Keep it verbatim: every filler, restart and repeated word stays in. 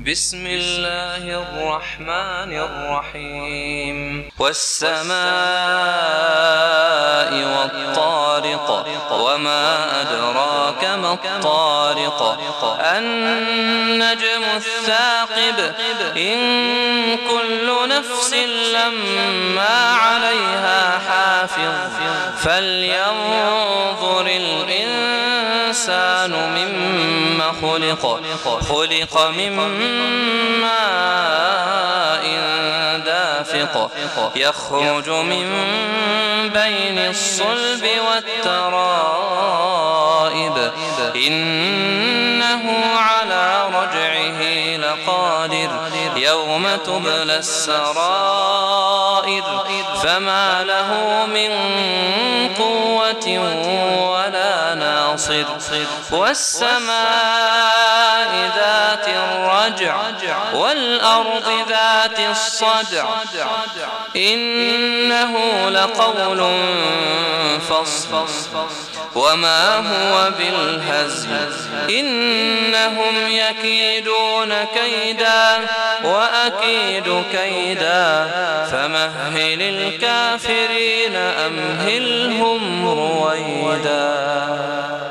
بسم الله الرحمن الرحيم والسماء والطارق وما أدراك ما الطارق النجم الثاقب إن كل نفس لما عليها حافظ فلينظر الإنسان مما خلق خلق من ماء دافق يخرج من بين الصلب والترائب إنه على رجعه لقادر يوم تبلى السرائر فما له من قوة ولا ناصر والسماء ذات الرجع والأرض ذات الصدع إنه لقول فصل وما هو بالهزل إنهم يكيدون كيدا وأكيد كيدا فمهل الكافرين أمهلهم رويدا.